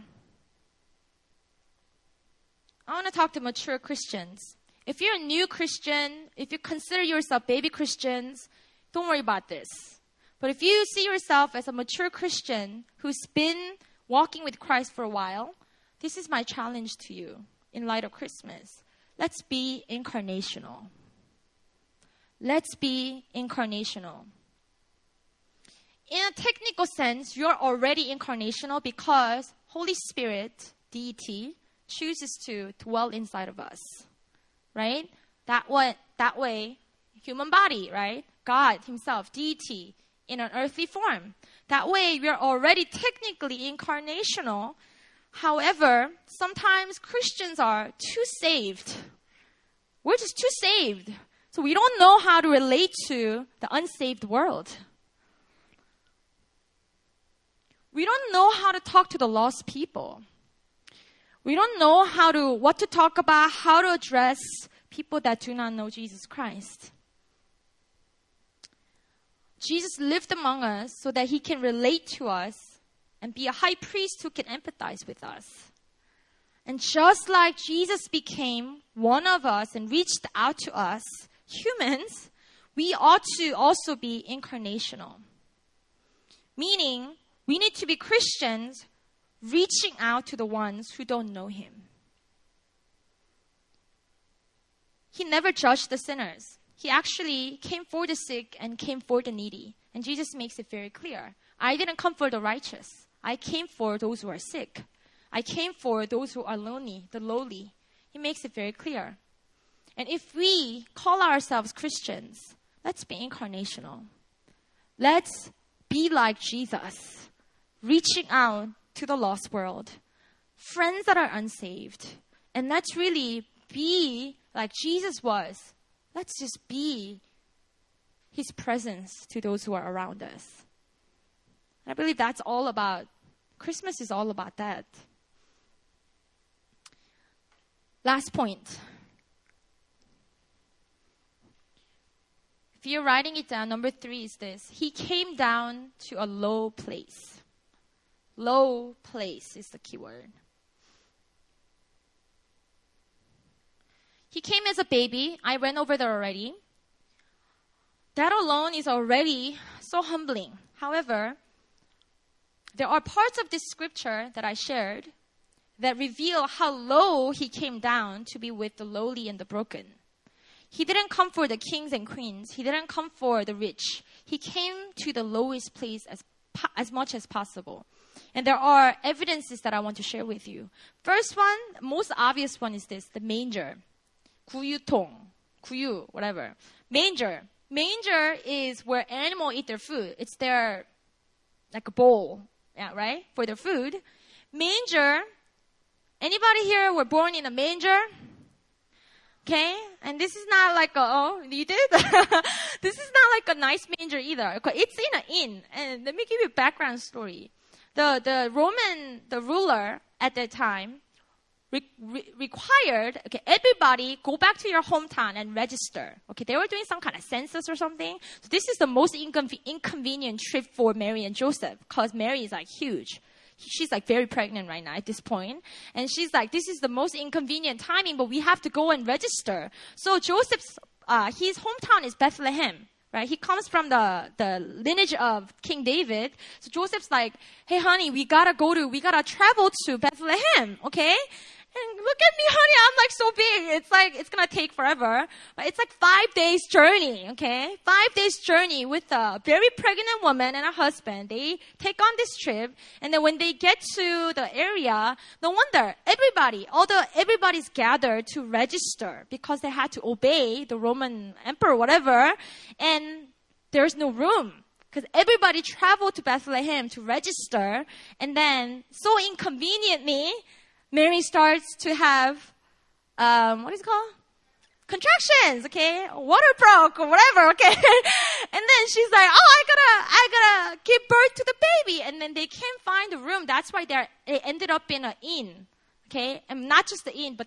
want to talk to mature Christians. If you're a new Christian, if you consider yourself baby Christians, don't worry about this. But if you see yourself as a mature Christian who's been walking with Christ for a while, this is my challenge to you in light of Christmas. Let's be incarnational. Let's be incarnational. In a technical sense, you're already incarnational because Holy Spirit, deity, chooses to dwell inside of us, right? That way, human body, right? God himself, deity, in an earthly form. That way, we're already technically incarnational. However, sometimes Christians are too saved. We're just too saved. So we don't know how to relate to the unsaved world. We don't know how to talk to the lost people. We don't know what to talk about, how to address people that do not know Jesus Christ. Jesus lived among us so that he can relate to us and be a high priest who can empathize with us. And just like Jesus became one of us and reached out to us, humans, we ought to also be incarnational. Meaning, we need to be Christians reaching out to the ones who don't know him. He never judged the sinners. He actually came for the sick and came for the needy. And Jesus makes it very clear. I didn't come for the righteous. I came for those who are sick. I came for those who are lonely, the lowly. He makes it very clear. And if we call ourselves Christians, let's be incarnational. Let's be like Jesus, reaching out to the lost world, friends that are unsaved. And let's really be like Jesus was. Let's just be his presence to those who are around us. I believe that's all about, Christmas is all about that. Last point. If you're writing it down, number 3 is this. He came down to a low place. Low place is the key word. He came as a baby. I went over there already. That alone is already so humbling. However, there are parts of this scripture that I shared that reveal how low he came down to be with the lowly and the broken. He didn't come for the kings and queens. He didn't come for the rich. He came to the lowest place as much as possible. And there are evidences that I want to share with you. First one, most obvious one is this, the manger. 구유통, 구유, whatever. Manger. Manger is where animals eat their food. It's their, like a bowl, yeah, right? For their food. Manger. Anybody here were born in a manger? Okay? And this is not like you did? This is not like a nice manger either. It's in an inn. And let me give you a background story. The ruler at that time required, okay, everybody go back to your hometown and register. Okay, they were doing some kind of census or something. So this is the most inconvenient trip for Mary and Joseph because Mary is like huge. She's like very pregnant right now at this point. And she's like, this is the most inconvenient timing, but we have to go and register. So Joseph's, his hometown is Bethlehem, right? He comes from the lineage of King David. So Joseph's like, hey, honey, we gotta travel to Bethlehem, okay? And look at me, honey, I'm like so big. It's like, it's gonna take forever. But it's like 5 days journey, okay? 5 days journey with a very pregnant woman and a husband. They take on this trip. And then when they get to the area, no wonder everybody's gathered to register because they had to obey the Roman emperor, whatever. And there's no room. Because everybody traveled to Bethlehem to register. And then, so inconveniently, Mary starts to have, what is it called? Contractions, okay? Water broke or whatever, okay? And then she's like, oh, I gotta give birth to the baby. And then they can't find the room. That's why they ended up in an inn, okay? And not just the inn, but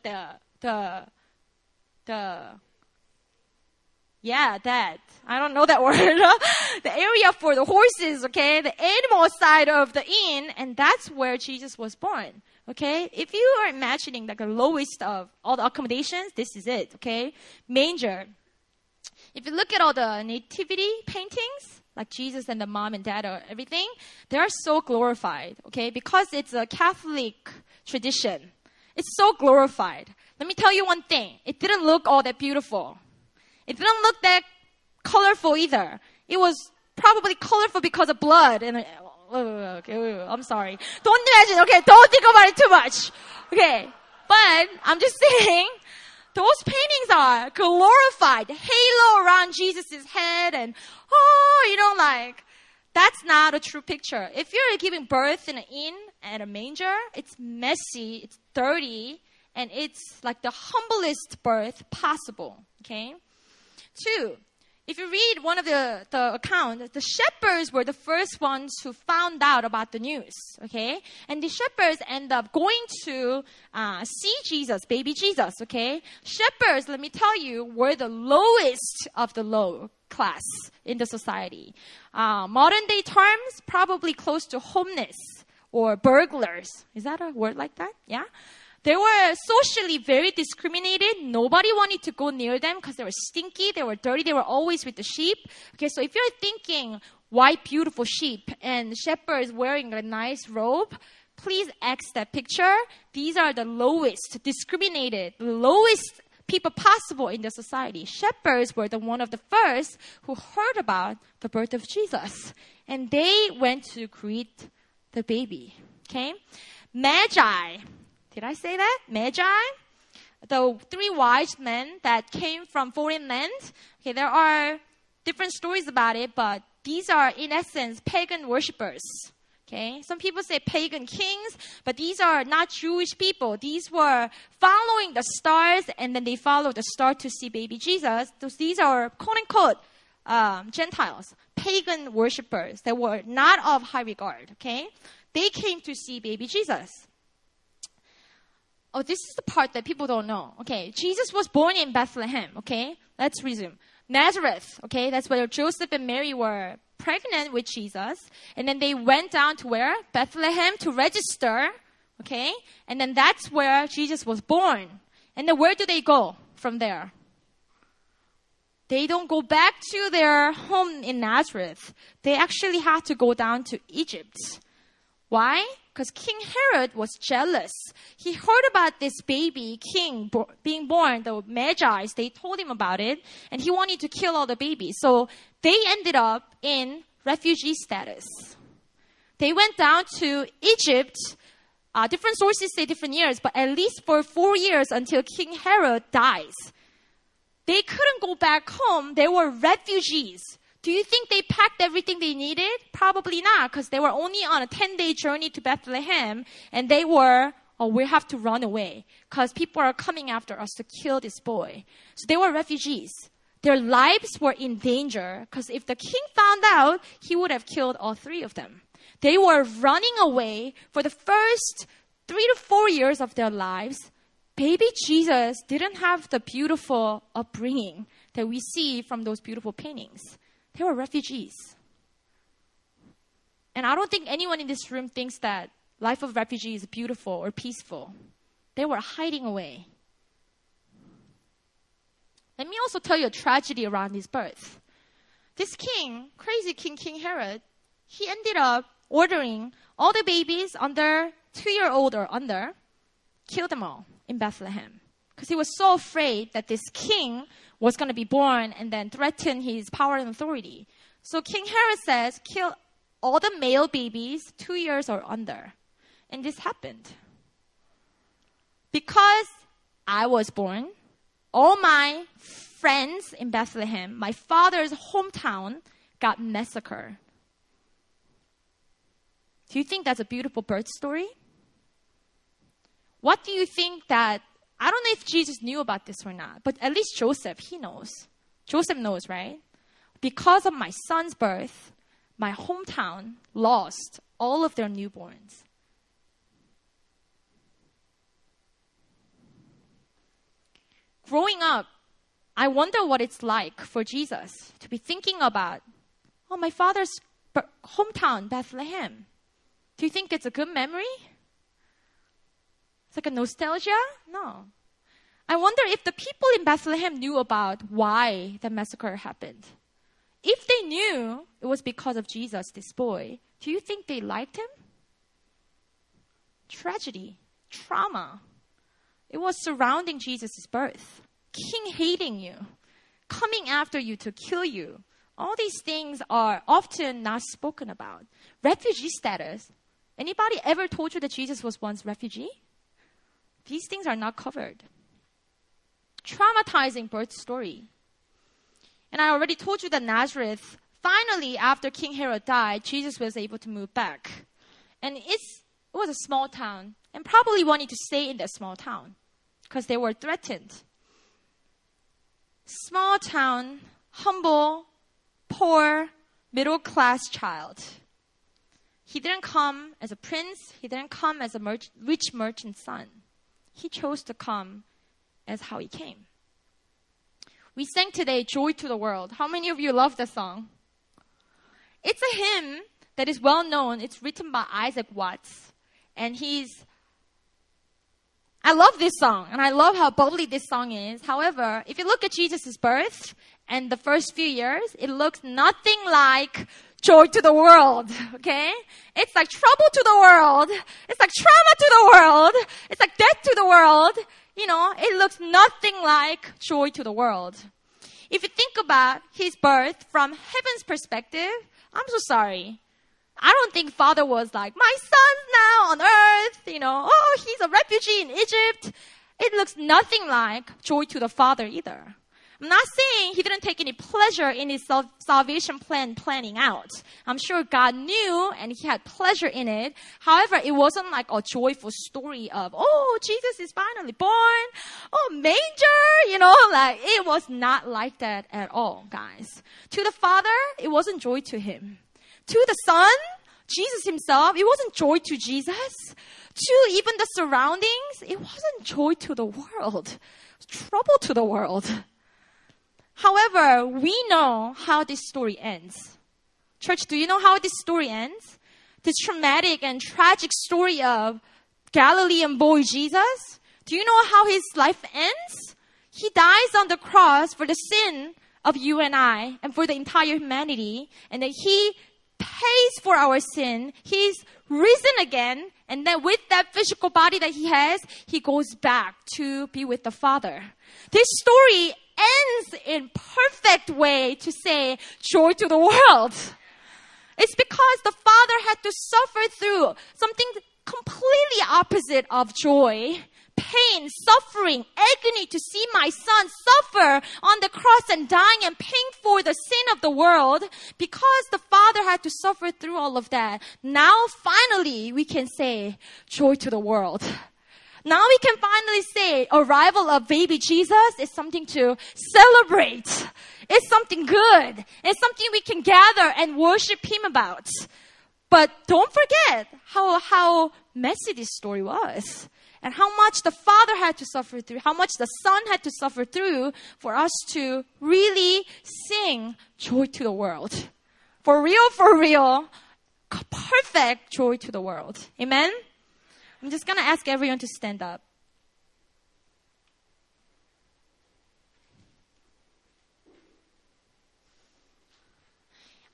I don't know that word. The area for the horses, okay? The animal side of the inn. And that's where Jesus was born. Okay, if you are imagining like the lowest of all the accommodations, this is it, okay? Manger. If you look at all the nativity paintings, like Jesus and the mom and dad or everything, they are so glorified, okay? Because it's a Catholic tradition. It's so glorified. Let me tell you one thing. It didn't look all that beautiful. It didn't look that colorful either. It was probably colorful because of blood and okay, I'm sorry. Don't imagine, okay? Don't think about it too much. Okay. But I'm just saying, those paintings are glorified. Halo around Jesus' head and, that's not a true picture. If you're giving birth in an inn at a manger, it's messy, it's dirty, and it's like the humblest birth possible. Okay? 2. If you read one of the account, the shepherds were the first ones who found out about the news, okay? And the shepherds end up going to see Jesus, baby Jesus, okay? Shepherds, let me tell you, were the lowest of the low class in the society. Modern day terms, probably close to homeless or burglars. Is that a word like that? Yeah? They were socially very discriminated. Nobody wanted to go near them because they were stinky, they were dirty, they were always with the sheep. Okay, so if you're thinking white, beautiful sheep and shepherds wearing a nice robe, please X that picture. These are the lowest, discriminated, lowest people possible in the society. Shepherds were one of the first who heard about the birth of Jesus. And they went to greet the baby. Okay? Magi. Did I say that? Magi? The 3 wise men that came from foreign lands. Okay, there are different stories about it, but these are, in essence, pagan worshippers. Okay, some people say pagan kings, but these are not Jewish people. These were following the stars, and then they followed the star to see baby Jesus. So these are, quote-unquote, Gentiles, pagan worshippers that were not of high regard. Okay, they came to see baby Jesus. Oh, this is the part that people don't know. Okay, Jesus was born in Bethlehem. Okay, let's resume. Nazareth. Okay, that's where Joseph and Mary were pregnant with Jesus. And then they went down to where? Bethlehem to register. Okay, and then that's where Jesus was born. And then where do they go from there? They don't go back to their home in Nazareth. They actually had to go down to Egypt. Why? Because King Herod was jealous. He heard about this baby king being born, the Magi. They told him about it, and he wanted to kill all the babies. So they ended up in refugee status. They went down to Egypt. Different sources say different years, but at least for 4 years until King Herod dies. They couldn't go back home. They were refugees. Do you think they packed everything they needed? Probably not, because they were only on a 10-day journey to Bethlehem, and they were, we have to run away, because people are coming after us to kill this boy. So they were refugees. Their lives were in danger, because if the king found out, he would have killed all 3 of them. They were running away for the first 3 to 4 years of their lives. Baby Jesus didn't have the beautiful upbringing that we see from those beautiful paintings. They were refugees. And I don't think anyone in this room thinks that life of refugee is beautiful or peaceful. They were hiding away. Let me also tell you a tragedy around his birth. this king, crazy king, King Herod, he ended up ordering all the babies under 2-year-old or under, kill them all in Bethlehem. Because he was so afraid that this king was going to be born and then threaten his power and authority. So King Herod says, kill all the male babies 2 years or under. And this happened. Because I was born, all my friends in Bethlehem, my father's hometown, got massacred. Do you think that's a beautiful birth story? What do you think that, I don't know if Jesus knew about this or not, but at least Joseph, he knows. Joseph knows, right? Because of my son's birth, my hometown lost all of their newborns. Growing up, I wonder what it's like for Jesus to be thinking about, oh, my father's hometown, Bethlehem. Do you think it's a good memory? It's like a nostalgia? No. I wonder if the people in Bethlehem knew about why the massacre happened. If they knew it was because of Jesus, this boy, do you think they liked him? Tragedy, trauma. It was surrounding Jesus' birth. King hating you, coming after you to kill you. All these things are often not spoken about. Refugee status. Anybody ever told you that Jesus was once refugee? These things are not covered. Traumatizing birth story. And I already told you that Nazareth, finally, after King Herod died, Jesus was able to move back. And it was a small town, and probably wanted to stay in that small town because they were threatened. Small town, humble, poor, middle-class child. He didn't come as a prince. He didn't come as a rich merchant's son. He chose to come as how he came. We sang today, Joy to the World. How many of you love that song? It's a hymn that is well known. It's written by Isaac Watts. And I love this song, and I love how bubbly this song is. However, if you look at Jesus' birth and the first few years, it looks nothing like joy to the world, okay? It's like trouble to the world. It's like trauma to the world. It's like death to the world. You know, it looks nothing like joy to the world. If you think about his birth from heaven's perspective, I'm so sorry. I don't think Father was like, my son's now on earth, you know, oh, he's a refugee in Egypt. It looks nothing like joy to the Father either. I'm not saying he didn't take any pleasure in his salvation planning out. I'm sure God knew and he had pleasure in it. However, it wasn't like a joyful story of, oh, Jesus is finally born. Oh, manger, you know, like it was not like that at all, guys. To the Father, it wasn't joy to him. To the Son, Jesus himself, it wasn't joy to Jesus. To even the surroundings, it wasn't joy to the world. It was trouble to the world. However, we know how this story ends. Church, do you know how this story ends? This traumatic and tragic story of Galilean boy Jesus. Do you know how his life ends? He dies on the cross for the sin of you and I and for the entire humanity. And then he pays for our sin. He's risen again. And then with that physical body that he has, he goes back to be with the Father. This story ends in perfect way to say joy to the world. It's because the Father had to suffer through something completely opposite of joy. Pain, suffering, agony to see my son suffer on the cross and dying and paying for the sin of the world. Because the Father had to suffer through all of that, now finally we can say joy to the world. Now we can finally say arrival of baby Jesus is something to celebrate. It's something good. It's something we can gather and worship him about. But don't forget how messy this story was. And how much the Father had to suffer through, how much the Son had to suffer through for us to really sing joy to the world. For real, perfect joy to the world. Amen? I'm just going to ask everyone to stand up.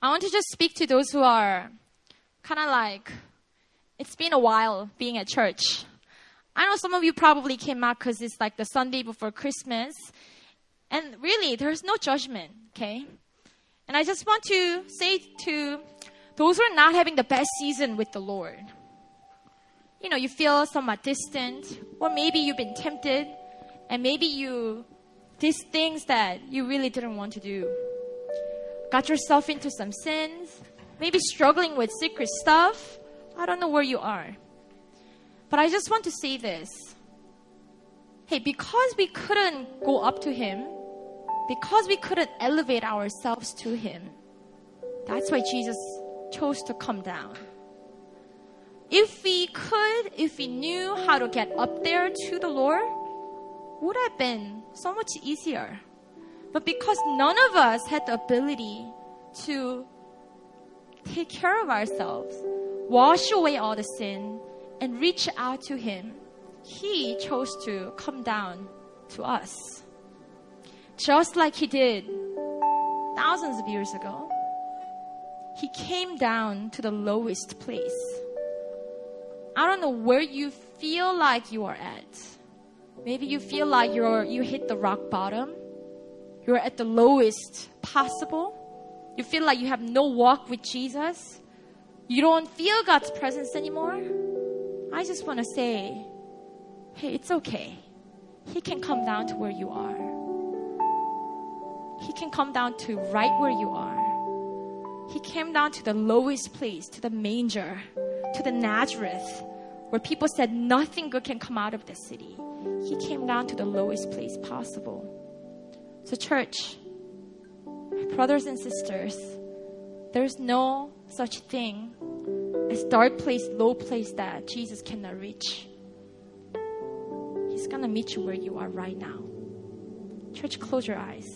I want to just speak to those who are kind of like, it's been a while being at church. I know some of you probably came out because it's like the Sunday before Christmas. And really, there's no judgment, okay? And I just want to say to those who are not having the best season with the Lord, you know, you feel somewhat distant, or maybe you've been tempted, and maybe you did things that you really didn't want to do. Got yourself into some sins, maybe struggling with secret stuff. I don't know where you are. But I just want to say this. Hey, because we couldn't go up to Him, because we couldn't elevate ourselves to Him, that's why Jesus chose to come down. If we knew how to get up there to the Lord, would have been so much easier. But because none of us had the ability to take care of ourselves, wash away all the sin, and reach out to Him, He chose to come down to us. Just like He did thousands of years ago. He came down to the lowest place. I don't know where you feel like you are at. Maybe you feel like you hit the rock bottom. You're at the lowest possible. You feel like you have no walk with Jesus. You don't feel God's presence anymore. I just want to say, hey, it's okay. He can come down to where you are. He can come down to right where you are. He came down to the lowest place, to the manger, to the Nazareth, where people said nothing good can come out of the city. He came down to the lowest place possible. So church, brothers and sisters, there's no such thing as dark place, low place that Jesus cannot reach. He's going to meet you where you are right now. Church, close your eyes.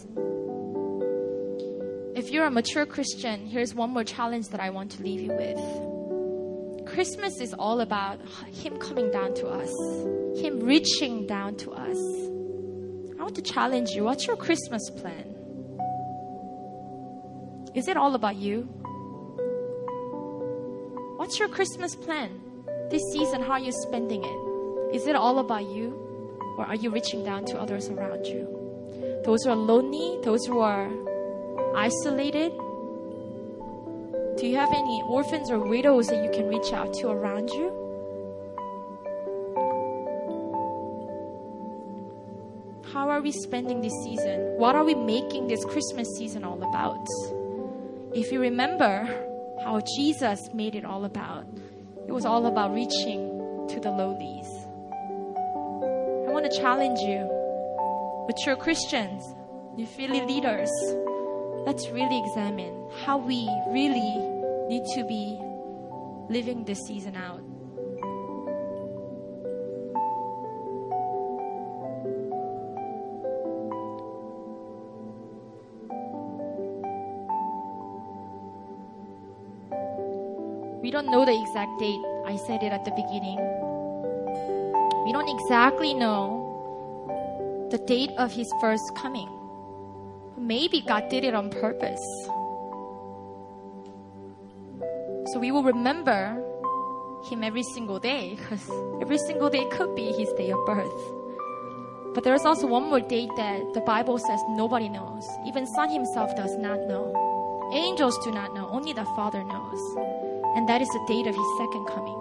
If you're a mature Christian, here's one more challenge that I want to leave you with. Christmas is all about Him coming down to us, Him reaching down to us. I want to challenge you. What's your Christmas plan? Is it all about you? What's your Christmas plan? This season, how are you spending it? Is it all about you? Or are you reaching down to others around you? Those who are lonely, those who are isolated? Do you have any orphans or widows that you can reach out to around you? How are we spending this season? What are we making this Christmas season all about? If you remember how Jesus made it all about, it was all about reaching to the lowlies. I want to challenge you, mature Christians, you Philly leaders, let's really examine how we really need to be living this season out. We don't know the exact date. I said it at the beginning. We don't exactly know the date of His first coming. Maybe God did it on purpose. So we will remember Him every single day, because every single day could be His day of birth. But there's also one more date that the Bible says nobody knows. Even Son Himself does not know. Angels do not know. Only the Father knows. And that is the date of His second coming.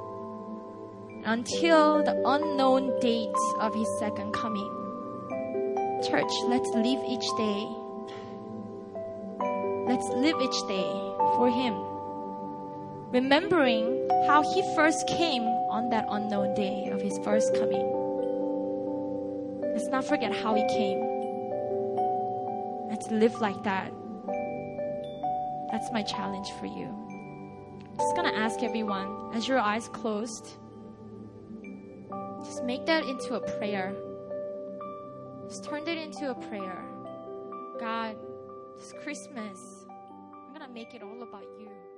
Until the unknown date of His second coming, church, let's live each day. Let's live each day for Him. Remembering how He first came on that unknown day of His first coming. Let's not forget how He came. Let's live like that. That's my challenge for you. I'm just going to ask everyone, as your eyes closed, just make that into a prayer. Just turn it into a prayer. God, this Christmas, I'm going to make it all about you.